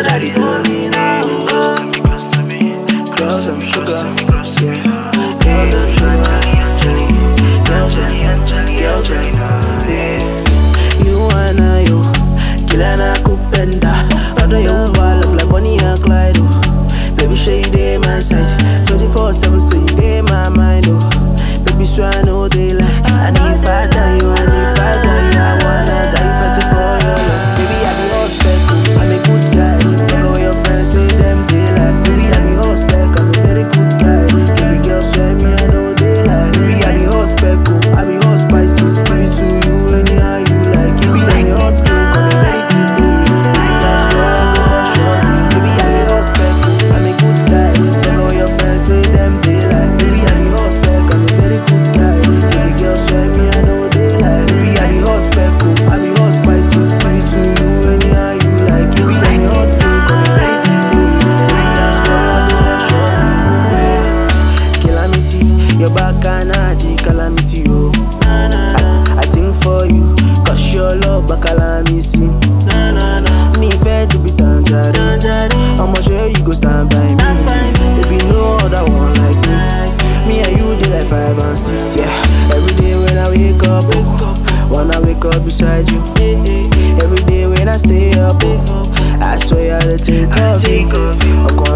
your daddy told me now. Girls, I'm sugar, yeah. Girls, I'm sugar. Girls, yeah. You and I, yo, killer na kupenda. Under your love like Bonnie and Clyde, oh. Baby, show you dey my side, 24/7, so you dey my mind, oh. Baby, so I know they lie. And if I die, you, and if I die, you, I wanna die fighting for your love. Baby, I be hospital, I'm a good guy. Fuck all your friends, say them they lie. Baby, I be hospital, I'm a very good guy. Baby, girl, swear me, I know they lie. Baby, I be hospital, I be hot spices. Give it to you anyhow you like. Baby, I'm a hot cook, I'm a very good dude. Baby, I swear I go for sure. Baby, I be hospital, I'm a good guy. Fuck all your friends, say them they lie. Baby, I be hospital, I'm a very good guy. Baby, girl, swear me, I know they lie. Baby, I be hospital, I be hot spices. Give it to you anyhow you like. Baby, I'm a hot cook, I'm a very good dude. Baby, I swear I go for sure. Yeah. Calamity, your back and calamity, oh. I sing for you, cause your love back calamity. Me fair to be tangerine. I'ma show you go stand by me. Baby, no other one like me. Me and you dey like 5 and 6, yeah. Every day when I wake up, wanna wake up beside you. Every day when I stay up, I swear I think of you.